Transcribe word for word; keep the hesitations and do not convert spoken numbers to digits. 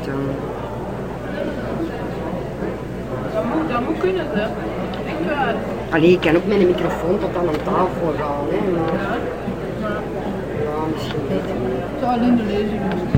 dan. Dat moet, dat moet kunnen, hè. Echt waar. Allee, ik kan ook met een microfoon tot aan een tafel gaan, hè, maar... Ja. Maar Ja, misschien beter niet. het zou alleen de lezing moeten.